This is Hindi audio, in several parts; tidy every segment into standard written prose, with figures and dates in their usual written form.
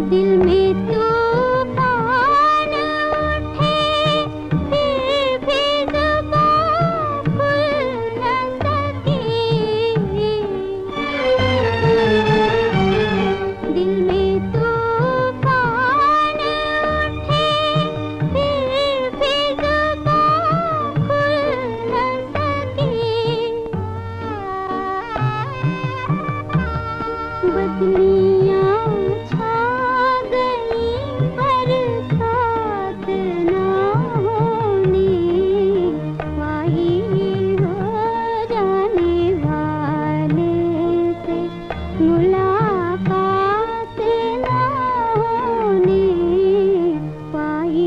दिल में तूफान उठे, फिर भी ज़ुबान खुल न सकी। दिल में तूफान उठे, फिर भी ज़ुबान खुल न सकी। बदलियाँ छा गई, बरसात ना होने वाही हो जाने वाले से मुलाकात ना होने पाई।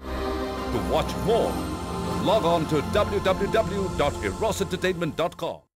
To watch more, log on to www.erosentertainment.com.